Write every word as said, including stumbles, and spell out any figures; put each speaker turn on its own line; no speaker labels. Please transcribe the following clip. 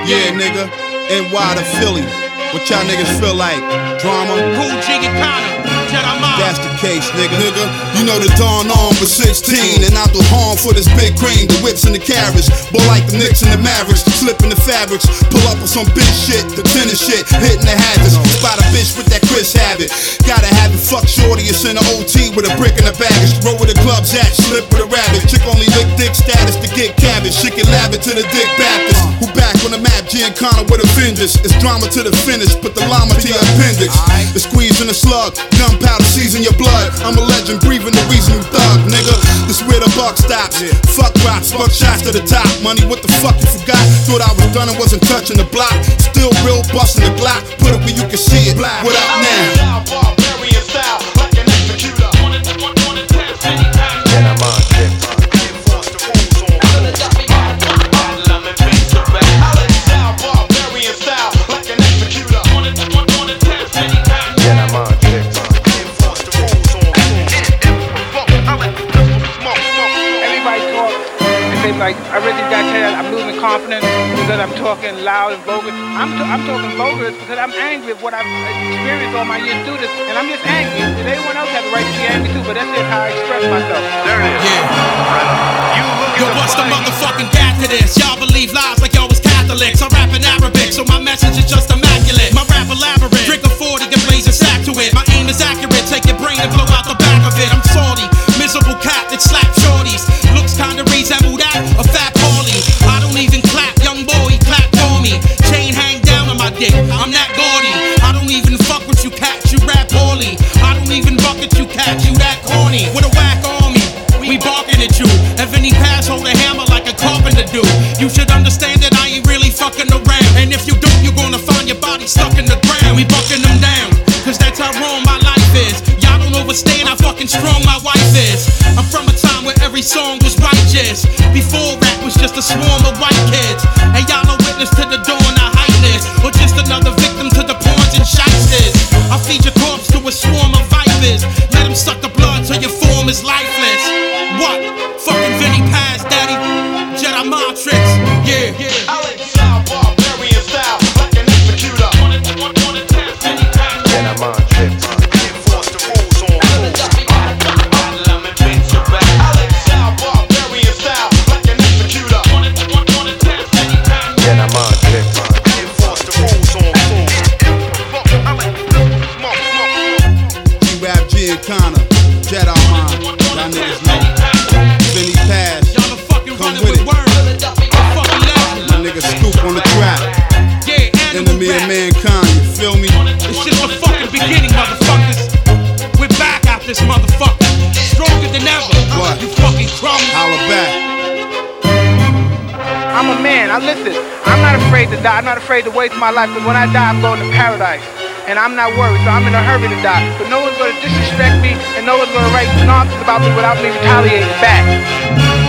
Yeah, nigga, N Y to Philly. What y'all niggas feel like? Drama?
Cool G and Connor.
That's the case, nigga. Nigga, you know the dawn on was sixteen, and I do harm for this big cream, the whips and the carriage. Boy, like the Knicks and the Mavericks, slipping the fabrics, pull up on some big shit, the tennis shit, hitting the hazards. Spot a bitch with that Chris habit. Gotta have it, fuck shorty, it's in the O T with a brick in the baggage. Roll where the club's at, slip with a rabbit. Chick only lick dick status to get cabbage. She can lab it to the Dick Baptist. Who back on the map, Giancana with a vengeance. It's drama to the finish, put the llama to your appendix. The squeeze and the slug, gunpowder season your blood. I'm a legend, breathing the reason you thug, nigga. This where the buck stops. Fuck rocks, fuck shots to the top. Money, what the fuck you forgot? Thought I was done and wasn't touching the block. Still real, busting the Glock. Put it where you can see it. What up now? Barbarian style, like an executor.
Then I'm on shit.
Like, I really got to tell you, I'm losing confidence because I'm talking loud and vulgar. I'm, t- I'm talking vulgar because I'm angry at what I've experienced all my years through this, and I'm just angry. And everyone else has the right to be angry too, but that's just how I express myself.
There it is. Yeah. You Yo, what's the motherfucking gap to this? Y'all believe lies like y'all was Catholics. I rap in Arabic, so my message is just immaculate. My rap elaborate. Drink a forty and blaze a sack to it. My aim is accurate. Take your brain and blow out the back of it. I'm salty, miserable cat that slap shorties. Looks kinda resemble that. A fat Paulie, I don't even clap, young boy, clap for me. Chain hang down on my dick, I'm that gaudy. I don't even fuck with you cats, you rap poorly. I don't even bucket you cats, you that corny. With a whack on me, we barking at you. If any pass, hold a hammer like a carpenter do. You should understand that I ain't really fucking around. And if you don't, you're gonna find your body stuck in the ground. We bucking them down, cause that's how wrong my life is. Y'all don't understand how fucking strong my wife is. I'm from a time where every song was righteous. Before rap was just a swarm of white kids. And y'all are witness to the dawn of highness, or just another victim to the pawns and shysters. I feed your corpse to a swarm of vipers. Let them suck the blood till your form is lifeless. What? Fucking Vinny Paz, daddy. Jedi mind tricks. Yeah, yeah. Alex style, barbarian style, like an executor.
Then I'm on shit.
Enforce the rules on rules.
Then I'm on shit.
Enforce the rules on rules.
G-Rap, Giancana, Jedi mind. Y'all niggas know. Vinny Paz,
Y'all are fucking
come
running
with
with
it.
words. Fucking legend.
My nigga Scoop on the track.
Yeah,
Enemy of mankind, you feel me?
It's just the fucking beginning, motherfuckers. We're back out this motherfucker. Stronger than ever.
What?
You fucking crumbs.
Holla back.
I'm a man, I listen, I'm not afraid to die, I'm not afraid to waste my life, because when I die, I'm going to paradise. And I'm not worried, so I'm in a hurry to die. But no one's going to disrespect me, and no one's going to write nonsense about me without me retaliating back.